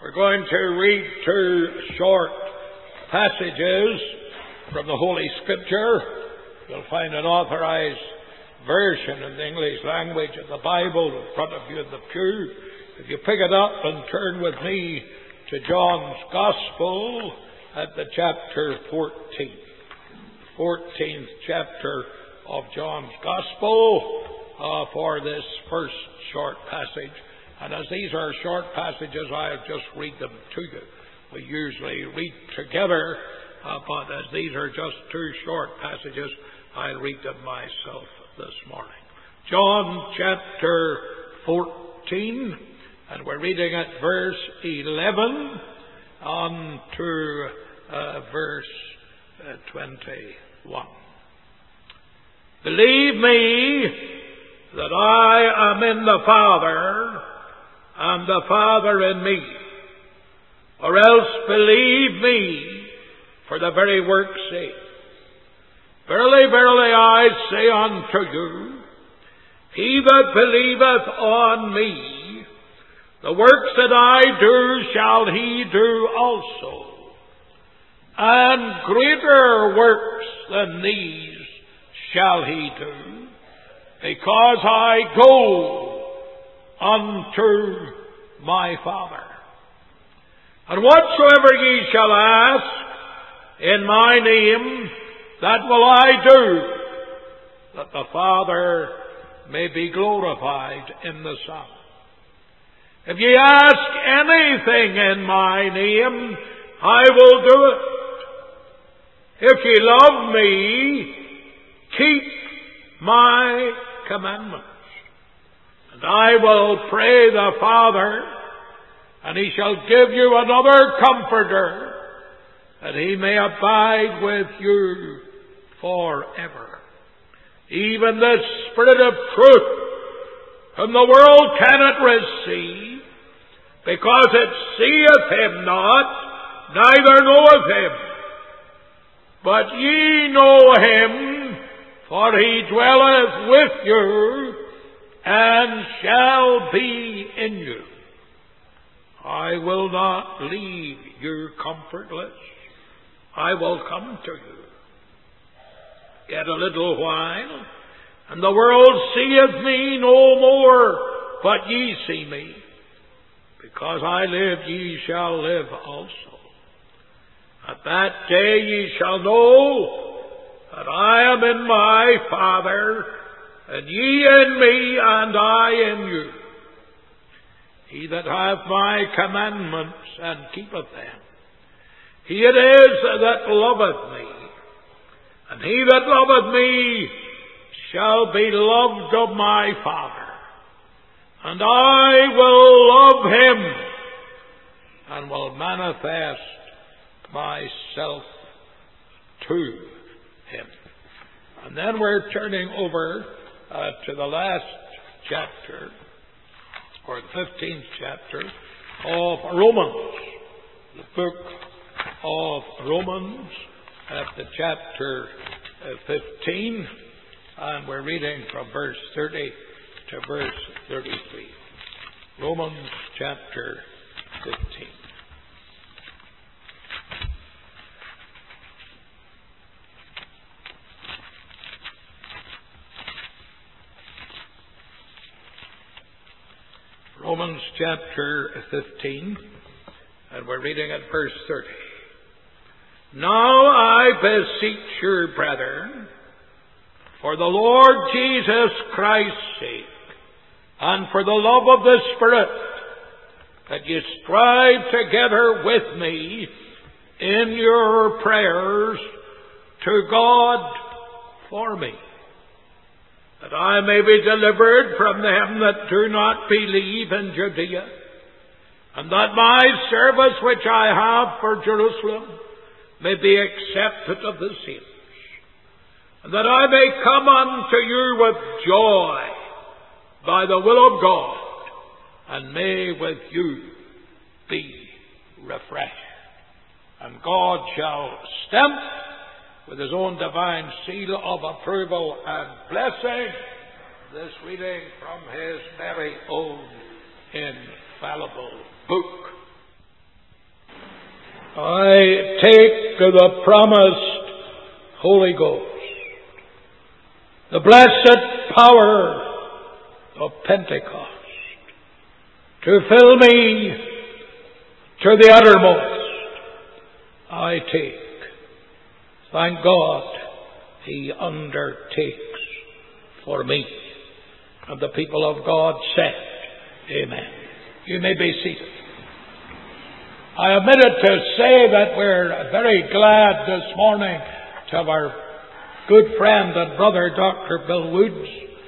We're going to read two short passages from the Holy Scripture. You'll find an authorized version in the English language of the Bible in front of you in the pew. If you pick it up and turn with me to John's Gospel at the chapter 14. 14th chapter of John's Gospel for this first short passage. And as these are short passages, I'll just read them to you. We usually read together, but as these are just two short passages, I'll read them myself this morning. John chapter 14, and we're reading at verse 11 on to verse 21. Believe me that I am in the Father, and the Father in me. Or else believe me for the very work's sake. Verily, verily, I say unto you, he that believeth on me, the works that I do shall he do also. And greater works than these shall he do, because I go unto my Father. And whatsoever ye shall ask in my name, that will I do, that the Father may be glorified in the Son. If ye ask anything in my name, I will do it. If ye love me, keep my commandments. And I will pray the Father, and he shall give you another Comforter, that he may abide with you forever. Even the Spirit of truth, whom the world cannot receive, because it seeth him not, neither knoweth him. But ye know him, for he dwelleth with you, and shall be in you. I will not leave you comfortless. I will come to you. Yet a little while, and the world seeth me no more, but ye see me. Because I live, ye shall live also. At that day ye shall know that I am in my Father, and ye in me, and I in you. He that hath my commandments and keepeth them, he it is that loveth me. And he that loveth me shall be loved of my Father. And I will love him, and will manifest myself to him. And then we're turning over to the last chapter, or the 15th chapter of Romans, the book of Romans, at the chapter 15, and we're reading from verse 30 to verse 33. Romans chapter 15. Romans chapter 15, and we're reading at verse 30. Now I beseech you, brethren, for the Lord Jesus Christ's sake, and for the love of the Spirit, that ye strive together with me in your prayers to God for me, that I may be delivered from them that do not believe in Judea, and that my service which I have for Jerusalem may be accepted of the saints, and that I may come unto you with joy by the will of God, and may with you be refreshed. And God shall stamp with his own divine seal of approval and blessing this reading from his very own infallible book. I take the promised Holy Ghost, the blessed power of Pentecost, to fill me to the uttermost. I take. Thank God He undertakes for me. And the people of God said, Amen. You may be seated. I omitted to say that we're very glad this morning to have our good friend and brother Dr. Bill Woods,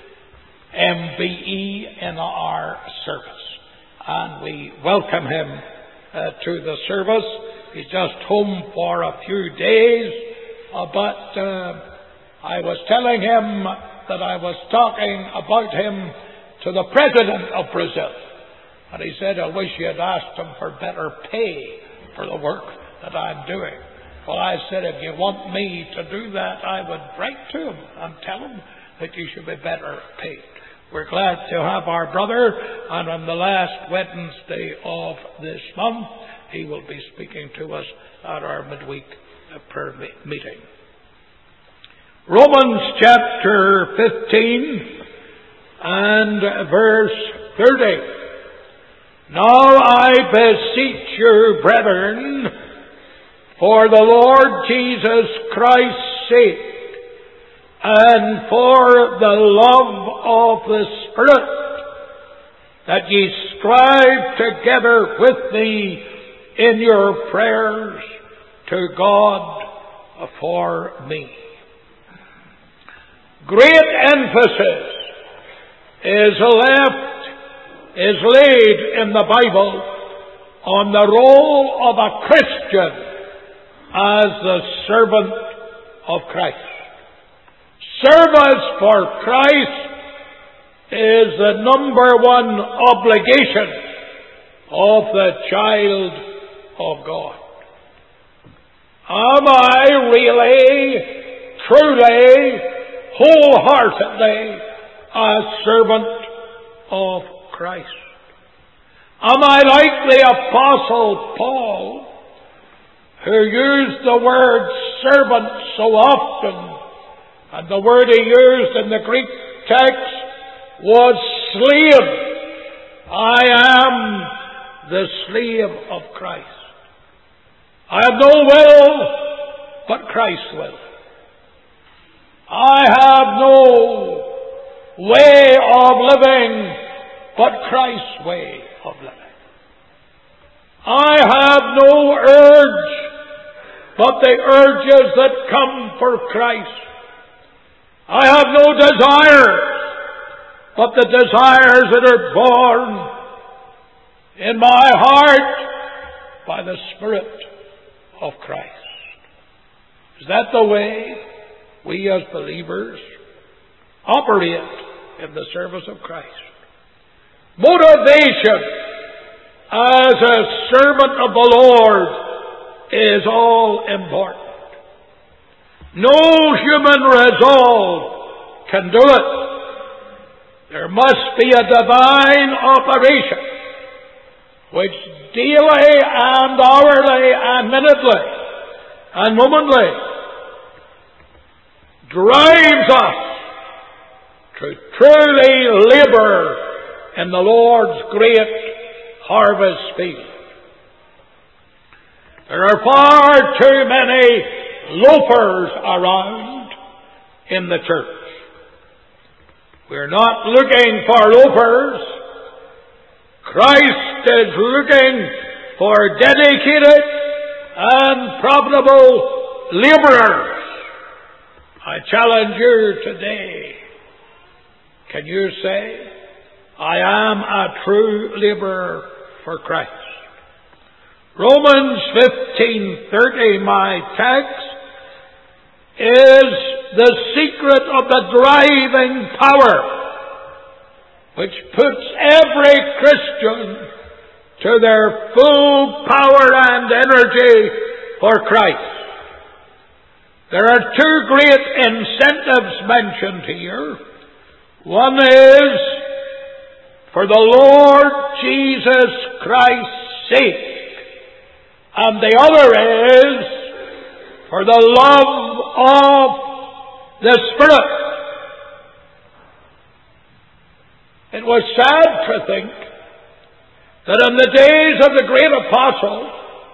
MBE, in our service. And we welcome him to the service. He's just home for a few days, but I was telling him that I was talking about him to the President of Brazil. And he said, I wish you had asked him for better pay for the work that I'm doing. Well, I said, if you want me to do that, I would write to him and tell him that you should be better paid. We're glad to have our brother, and on the last Wednesday of this month, he will be speaking to us at our midweek prayer meeting. Romans chapter 15 and verse 30. Now I beseech you, brethren, for the Lord Jesus Christ's sake, and for the love of the Spirit, that ye strive together with me in your prayers to God for me. Great emphasis is laid in the Bible on the role of a Christian as the servant of Christ. Service for Christ is the number one obligation of the child of God. Am I really, truly, wholeheartedly a servant of Christ? Am I like the Apostle Paul, who used the word servant so often, and the word he used in the Greek text was slave? I am the slave of Christ. I have no will but Christ's will. I have no way of living but Christ's way of living. I have no urge but the urges that come for Christ. I have no desires but the desires that are born in my heart by the Spirit of Christ. Is that the way we as believers operate in the service of Christ? Motivation as a servant of the Lord is all important. No human resolve can do it. There must be a divine operation which daily and hourly and minutely and momently drives us to truly labor in the Lord's great harvest field. There are far too many loafers around in the church. We're not looking for loafers. Christ is looking for dedicated and profitable laborers. I challenge you today. Can you say, I am a true laborer for Christ? Romans 15:30, my text, is the secret of the driving power which puts every Christian to their full power and energy for Christ. There are two great incentives mentioned here. One is for the Lord Jesus Christ's sake, and the other is for the love of the Spirit. It was sad to think that in the days of the great apostle,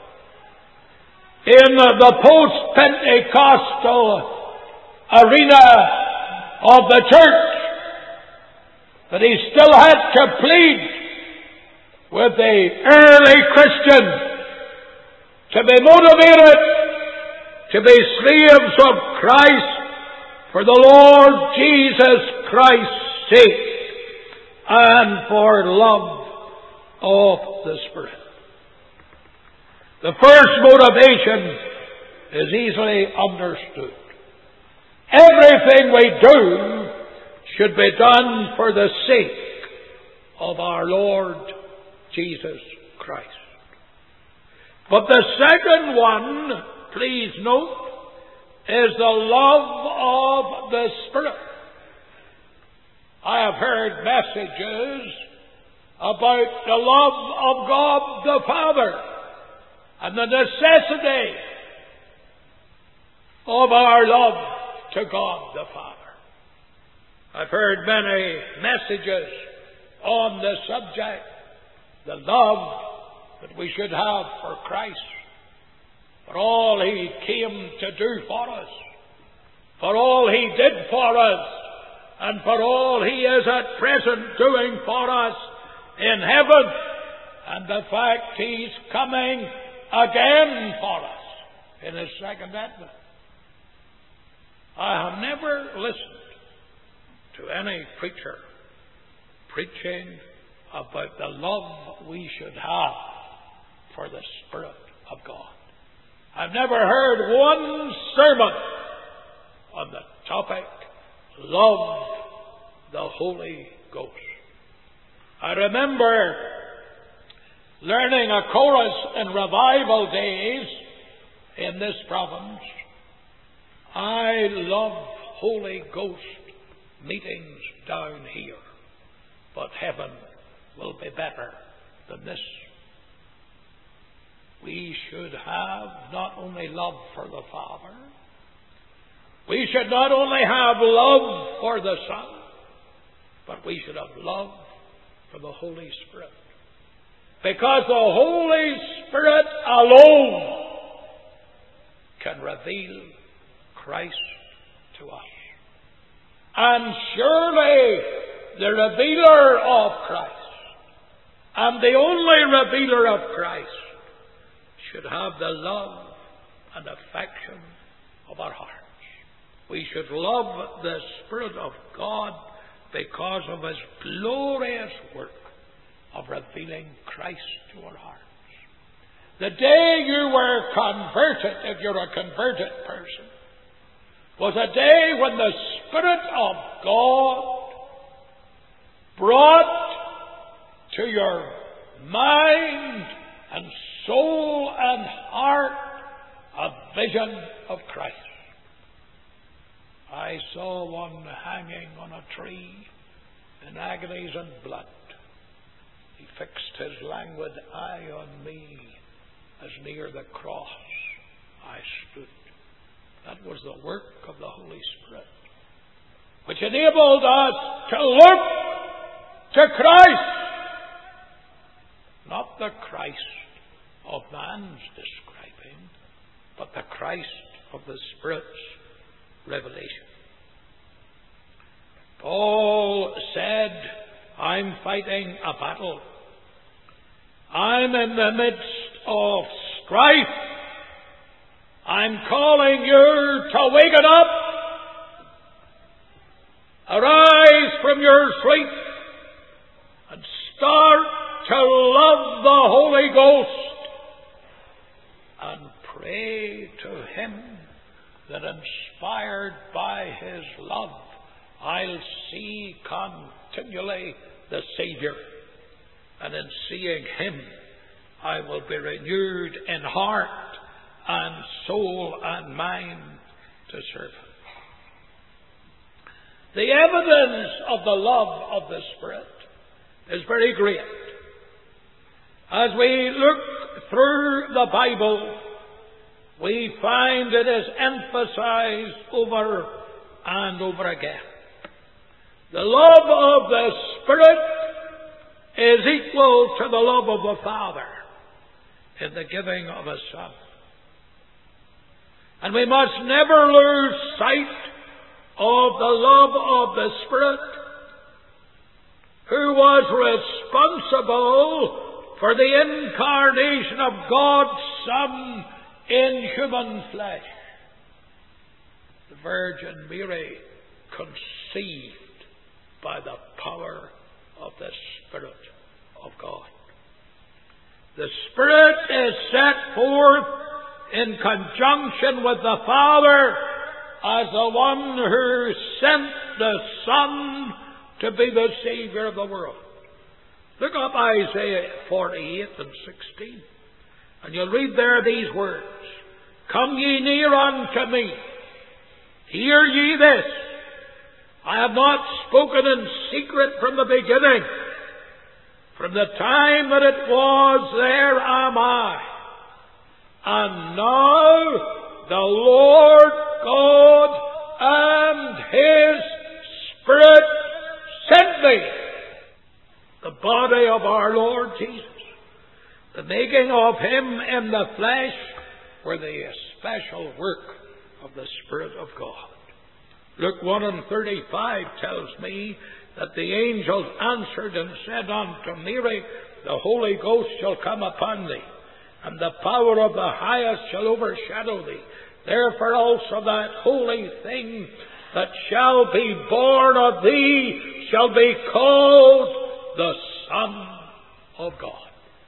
in the post-Pentecostal arena of the church, that he still had to plead with the early Christians to be motivated to be slaves of Christ for the Lord Jesus Christ's sake and for love of the Spirit. The first motivation is easily understood. Everything we do should be done for the sake of our Lord Jesus Christ. But the second one, please note, is the love of the Spirit. I have heard messages about the love of God the Father and the necessity of our love to God the Father. I've heard many messages on the subject, the love that we should have for Christ, for all He came to do for us, for all He did for us, and for all He is at present doing for us in heaven, and the fact He's coming again for us in His second advent. I have never listened to any preacher preaching about the love we should have for the Spirit of God. I've never heard one sermon on the topic, love the Holy Ghost. I remember learning a chorus in revival days in this province. I love Holy Ghost meetings down here, but heaven will be better than this. We should have not only love for the Father, we should not only have love for the Son, but we should have love for the Holy Spirit. Because the Holy Spirit alone can reveal Christ to us. And surely the revealer of Christ, and the only revealer of Christ, should have the love and affection of our hearts. We should love the Spirit of God because of His glorious work of revealing Christ to our hearts. The day you were converted, if you're a converted person, was a day when the Spirit of God brought to your mind and soul and heart a vision of Christ. I saw one hanging on a tree in agonies and blood. He fixed his languid eye on me as near the cross I stood. That was the work of the Holy Spirit, which enabled us to look to Christ, not the Christ of man's describing, but the Christ of the Spirit's revelation. Paul said, I'm fighting a battle. I'm in the midst of strife. I'm calling you to waken up. Arise from your sleep and start to love the Holy Ghost and pray to Him that, inspired by His love, I'll see continually the Saviour, and in seeing Him I will be renewed in heart and soul and mind to serve Him. The evidence of the love of the Spirit is very great. As we look through the Bible, we find it is emphasized over and over again. The love of the Spirit is equal to the love of the Father in the giving of His Son. And we must never lose sight of the love of the Spirit, who was responsible for the incarnation of God's Son in human flesh. The Virgin Mary conceived by the power of the Spirit of God. The Spirit is set forth in conjunction with the Father as the one who sent the Son to be the Savior of the world. Look up Isaiah 48 and 16, and you'll read there these words. Come ye near unto me. Hear ye this. I have not spoken in secret from the beginning. From the time that it was, there am I. And now the Lord God and His Spirit sent me. The body of our Lord Jesus, the making of Him in the flesh, were the special work of the Spirit of God. Luke 1:35 tells me that the angels answered and said unto Mary, the Holy Ghost shall come upon thee, and the power of the highest shall overshadow thee. Therefore also that holy thing that shall be born of thee shall be called the Son of God.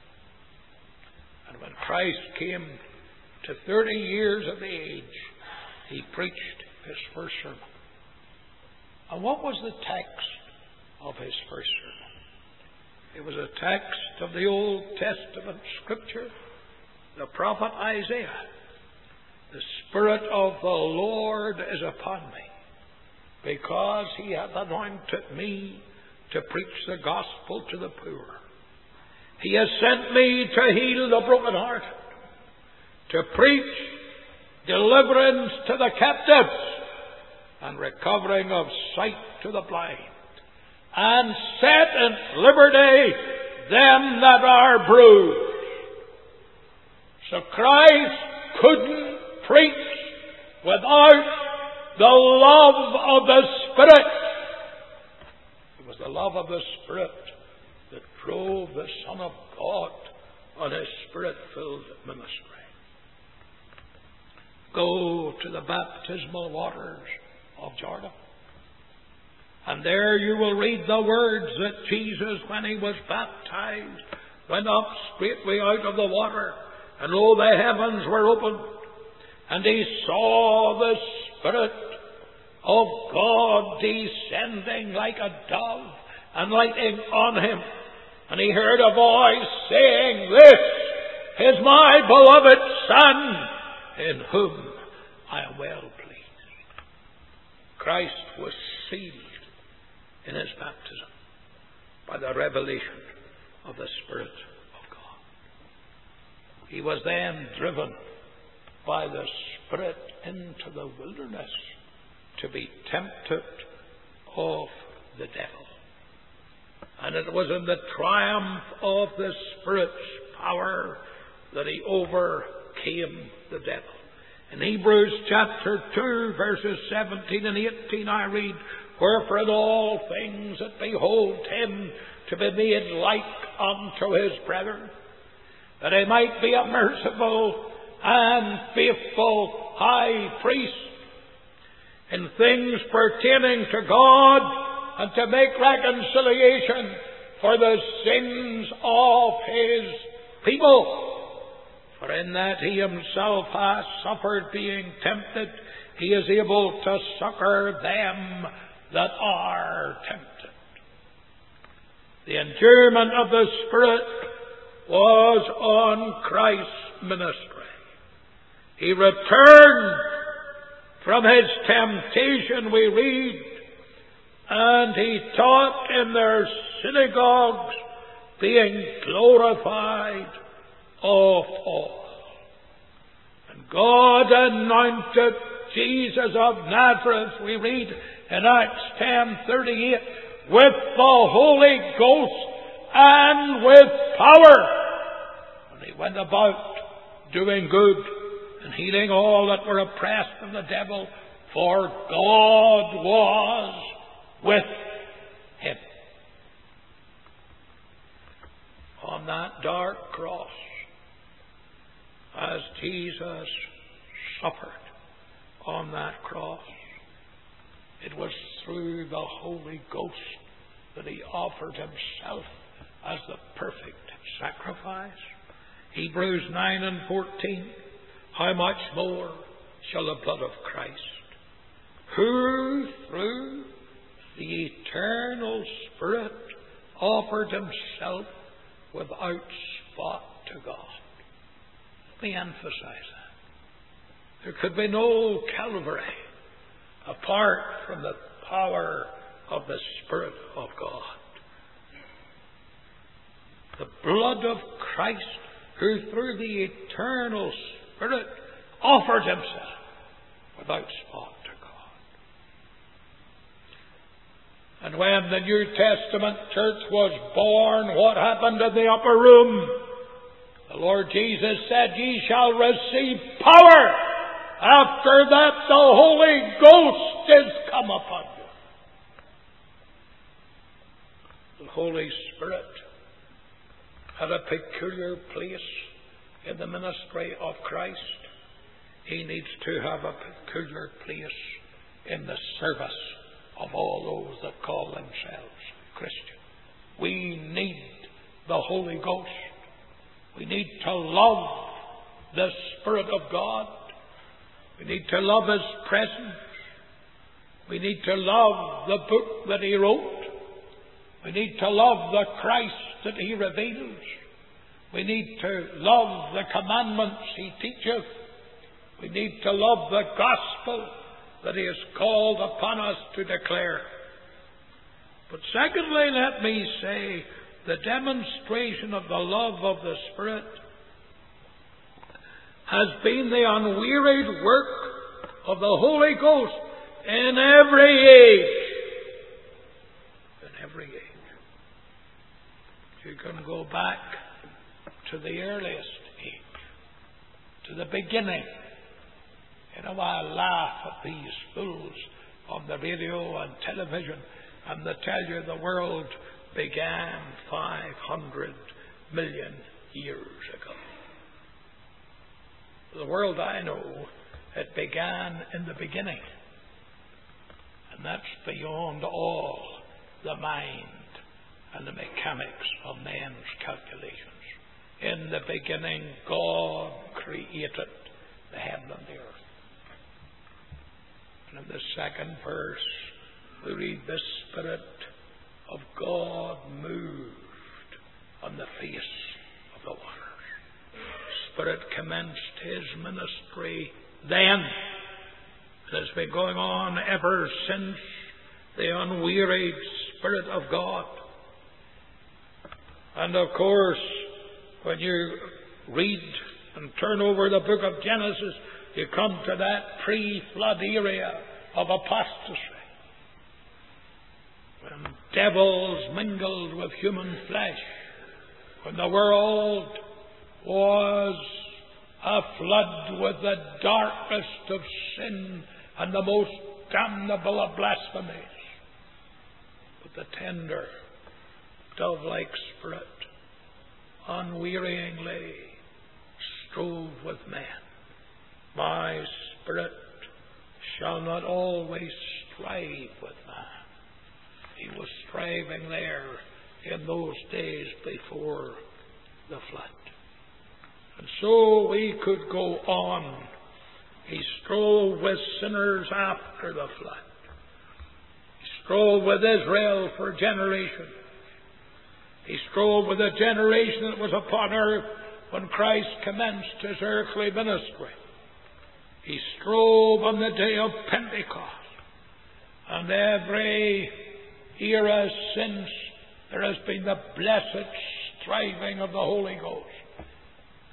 And when Christ came to 30 years of age, He preached His first sermon. And what was the text of His first sermon? It was a text of the Old Testament Scripture, the prophet Isaiah. The Spirit of the Lord is upon me, because He hath anointed me to preach the gospel to the poor. He has sent me to heal the brokenhearted, to preach deliverance to the captives, and recovering of sight to the blind, and set at liberty them that are bruised. So Christ couldn't preach without the love of the Spirit. It was the love of the Spirit that drove the Son of God on His Spirit-filled ministry. Go to the baptismal waters of Jordan, and there you will read the words that Jesus, when He was baptized, went up straightway out of the water, and lo, the heavens were opened, and He saw the Spirit of God descending like a dove and lighting on Him. And He heard a voice saying, This is my beloved Son, in whom I am well pleased. Christ was sealed in His baptism by the revelation of the Spirit of God. He was then driven by the Spirit into the wilderness to be tempted of the devil. And it was in the triumph of the Spirit's power that He overcame the devil. In Hebrews chapter 2, verses 17 and 18, I read, Wherefore in all things it behoved Him to be made like unto His brethren, that He might be a merciful and faithful high priest in things pertaining to God, and to make reconciliation for the sins of His people. For in that He Himself has suffered being tempted, He is able to succor them that are tempted. The endurement of the Spirit was on Christ's ministry. He returned from His temptation, we read, and He taught in their synagogues, being glorified of all. And God anointed Jesus of Nazareth, we read in Acts 10:38, with the Holy Ghost and with power. And he went about doing good and healing all that were oppressed of the devil, for God was with him. On that dark cross, as Jesus suffered on that cross, it was through the Holy Ghost that he offered himself as the perfect sacrifice. Hebrews 9:14, how much more shall the blood of Christ, who through the eternal Spirit offered himself without spot to God. Let me emphasize that. There could be no Calvary apart from the power of the Spirit of God. The blood of Christ, who through the eternal Spirit offered himself without spot to God. And when the New Testament church was born, what happened in the upper room? The Lord Jesus said, ye shall receive power after that the Holy Ghost is come upon you. The Holy Spirit had a peculiar place in the ministry of Christ. He needs to have a peculiar place in the service of all those that call themselves Christian. We need the Holy Ghost. We need to love the Spirit of God. We need to love His presence. We need to love the book that He wrote. We need to love the Christ that He reveals. We need to love the commandments He teacheth. We need to love the gospel that He has called upon us to declare. But secondly, let me say, the demonstration of the love of the Spirit has been the unwearied work of the Holy Ghost in every age. In every age. You can go back to the earliest age, to the beginning. You know, I laugh at these fools on the radio and television, and they tell you the world began 500 million years ago. The world I know, it began in the beginning. And that's beyond all the mind and the mechanics of men's calculations. In the beginning, God created the heaven and the earth. And in the second verse, we read, the Spirit of God moved on the face of the waters. Spirit commenced His ministry then. It has been going on ever since, the unwearied Spirit of God. And of course, when you read and turn over the book of Genesis, you come to that pre-flood area of apostasy, when devils mingled with human flesh, when the world was aflood with the darkest of sin and the most damnable of blasphemies. But the tender, dove-like Spirit unwearyingly strove with men. My spirit shall not always strive with man. He was striving there in those days before the flood. And so we could go on. He strove with sinners after the flood. He strove with Israel for generations. He strove with the generation that was upon earth when Christ commenced His earthly ministry. He strove on the day of Pentecost. And every era since, there has been the blessed striving of the Holy Ghost.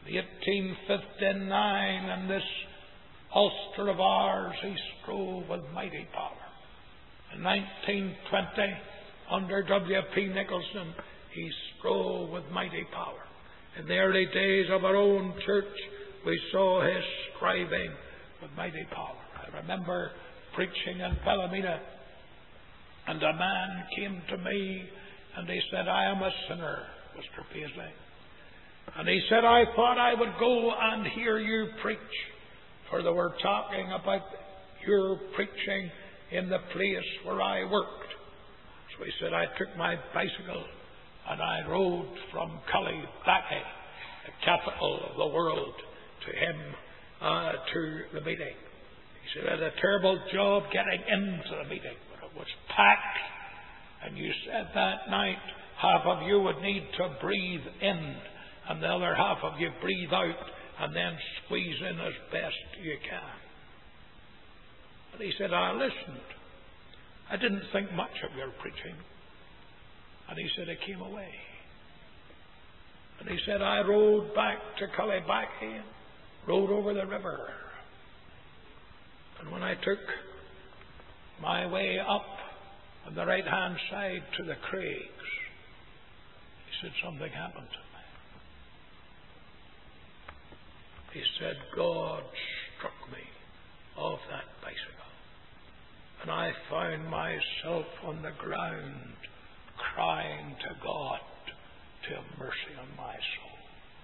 In 1859, in this Ulster of ours, he strove with mighty power. In 1920, under W.P. Nicholson, he strove with mighty power. In the early days of our own church, we saw his striving with mighty power. I remember preaching in Palomina, and a man came to me and he said, "I am a sinner, Mr. Paisley." And he said, "I thought I would go and hear you preach, for they were talking about your preaching in the place where I worked." So he said, I took my bicycle and I rode from Cullybackey, the capital of the world, to him, to the meeting. He said, I had a terrible job getting into the meeting, but it was packed. And you said that night, half of you would need to breathe in, and the other half of you breathe out, and then squeeze in as best you can. And he said, I listened. I didn't think much of your preaching. And he said, I came away. And he said, I rode back to Cullybackey and rode over the river. And when I took my way up on the right-hand side to the Craigs, he said, something happened to me. He said, God struck me off that bicycle. And I found myself on the ground crying to God to have mercy on my soul.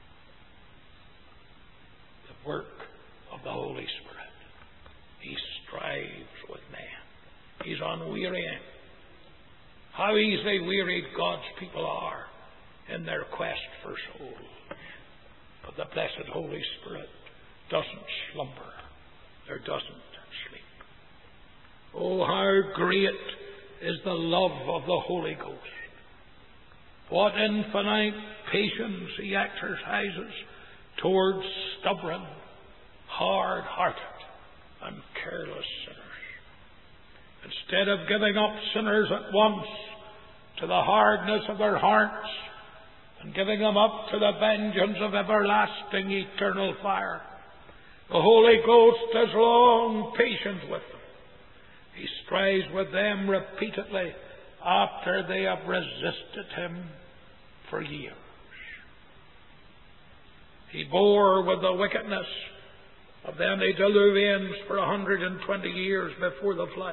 The work of the Holy Spirit. He strives with man. He's unwearying. How easily wearied God's people are in their quest for souls. But the blessed Holy Spirit doesn't slumber. Or doesn't sleep. Oh, how great is the love of the Holy Ghost. What infinite patience He exercises towards stubborn, hard-hearted, and careless sinners. Instead of giving up sinners at once to the hardness of their hearts and giving them up to the vengeance of everlasting eternal fire, the Holy Ghost has long patience with them. He strives with them repeatedly after they have resisted Him for years. He bore with the wickedness of the antediluvians for 120 years before the flood.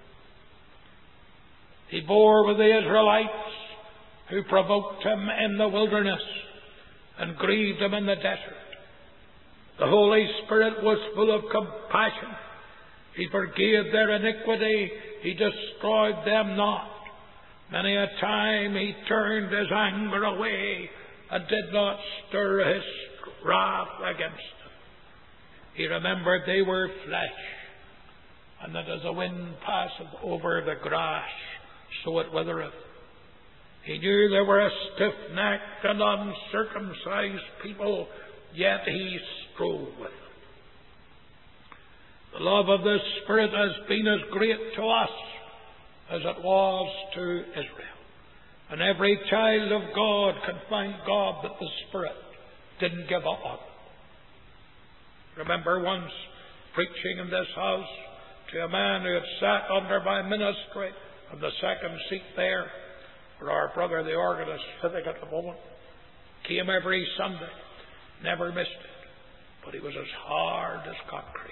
He bore with the Israelites who provoked Him in the wilderness and grieved Him in the desert. The Holy Spirit was full of compassion. He forgave their iniquity. He destroyed them not. Many a time He turned His anger away and did not stir His wrath against them. He remembered they were flesh, and that as the wind passeth over the grass, so it withereth. He knew they were a stiff-necked and uncircumcised people, yet He strove with them. The love of the Spirit has been as great to us as it was to Israel. And every child of God can thank God that the Spirit didn't give up on them. Remember once preaching in this house to a man who had sat under my ministry on the second seat there, where our brother the organist sitting at the moment, came every Sunday, never missed it, but he was as hard as concrete.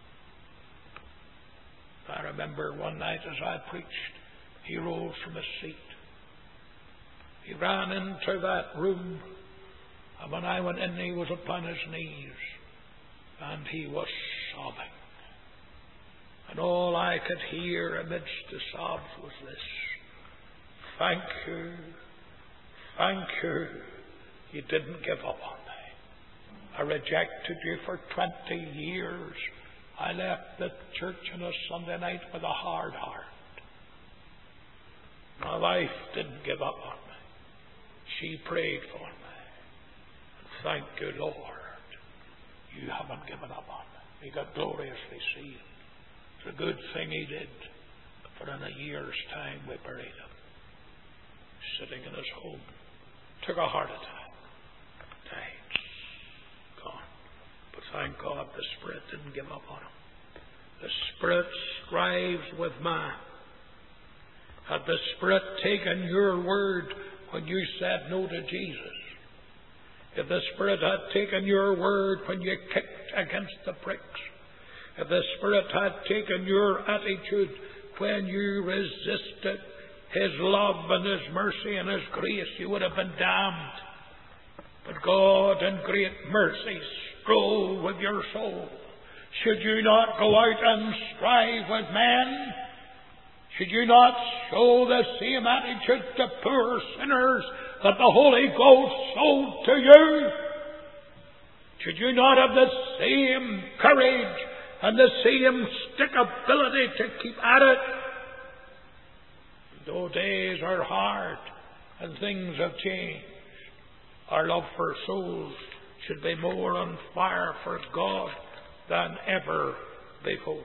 I remember one night as I preached, he rose from his seat. He ran into that room, and when I went in, he was upon his knees, and he was sobbing. And all I could hear amidst the sobs was this: thank you, you didn't give up on me. I rejected you for 20 years. I left the church on a Sunday night with a hard heart. My wife didn't give up on me. She prayed for me. And thank you, Lord, you haven't given up on me. He got gloriously sealed. It's a good thing he did. For in a year's time we buried him. Sitting in his home. Took a heart attack. Died. thank God the Spirit didn't give up on him. The Spirit strives with man. Had the Spirit taken your word when you said no to Jesus, if the Spirit had taken your word when you kicked against the pricks, if the Spirit had taken your attitude when you resisted His love and His mercy and His grace, you would have been damned. But God in great mercy strove with your soul. Should you not go out and strive with men? Should you not show the same attitude to poor sinners that the Holy Ghost showed to you? Should you not have the same courage and the same stickability to keep at it? Though days are hard and things have changed, our love for souls should be more on fire for God than ever before.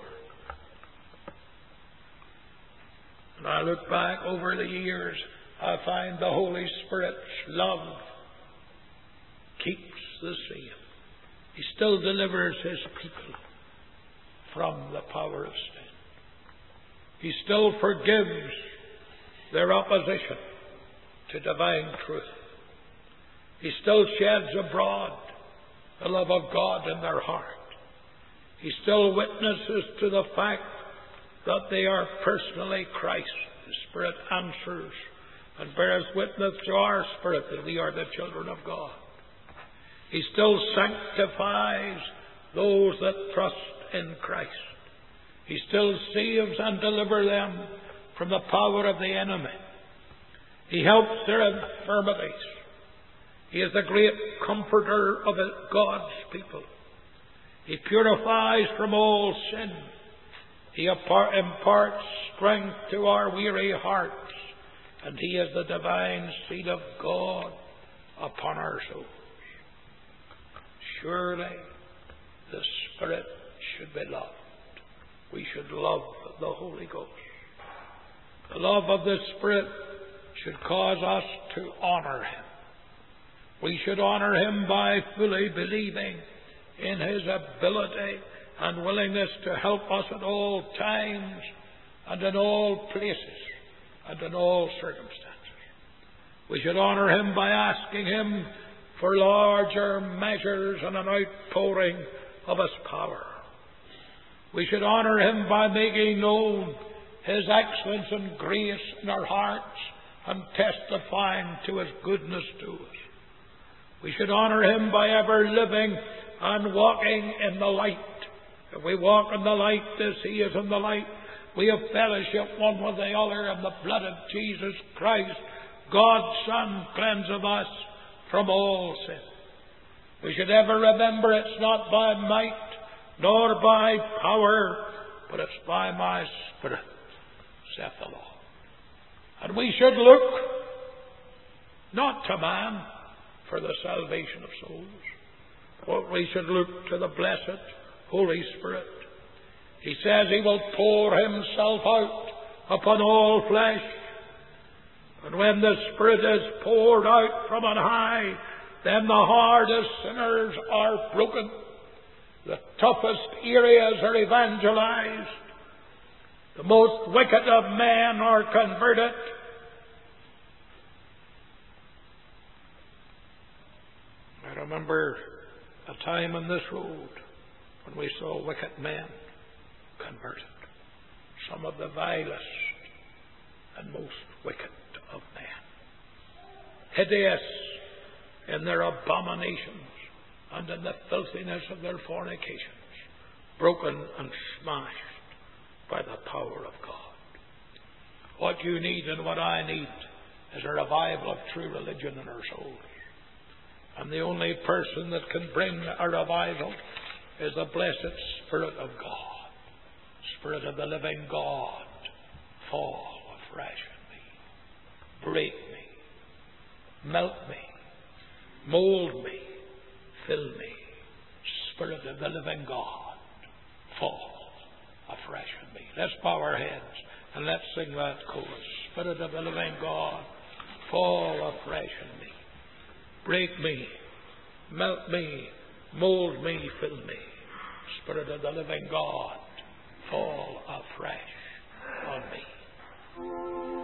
When I look back over the years, I find the Holy Spirit's love keeps the same. He still delivers His people from the power of sin. He still forgives their opposition to divine truth. He still sheds abroad the love of God in their heart. He still witnesses to the fact that they are personally Christ. The Spirit answers and bears witness to our spirit that we are the children of God. He still sanctifies those that trust in Christ. He still saves and delivers them from the power of the enemy. He helps their infirmities. He is the great comforter of God's people. He purifies from all sin. He imparts strength to our weary hearts. And He is the divine seed of God upon our souls. Surely the Spirit should be loved. We should love the Holy Ghost. The love of the Spirit should cause us to honor Him. We should honor Him by fully believing in His ability and willingness to help us at all times and in all places and in all circumstances. We should honor Him by asking Him for larger measures and an outpouring of His power. We should honor Him by making known His excellence and grace in our hearts and testifying to His goodness to us. We should honor Him by ever living and walking in the light. If we walk in the light as He is in the light, we have fellowship one with the other, and the blood of Jesus Christ, God's Son, cleanseth us from all sin. We should ever remember it's not by might nor by power, but it's by my Spirit, saith the Lord. And we should look not to man for the salvation of souls, but we should look to the blessed Holy Spirit. He says He will pour Himself out upon all flesh. And when the Spirit is poured out from on high, then the hardest sinners are broken. The toughest areas are evangelized. The most wicked of men are converted. I remember a time on this road when we saw wicked men converted. Some of the vilest and most wicked of men. Hideous in their abominations and in the filthiness of their fornications. Broken and smashed by the power of God. What you need and what I need is a revival of true religion in our souls. And the only person that can bring a revival is the blessed Spirit of God. Spirit of the living God, fall afresh on me. Break me. Melt me. Mold me. Fill me. Spirit of the living God, fall afresh on me. Let's bow our heads and let's sing that chorus. Spirit of the living God, fall afresh on me. Break me, melt me, Mold me, fill me. Spirit of the living God, fall afresh on me.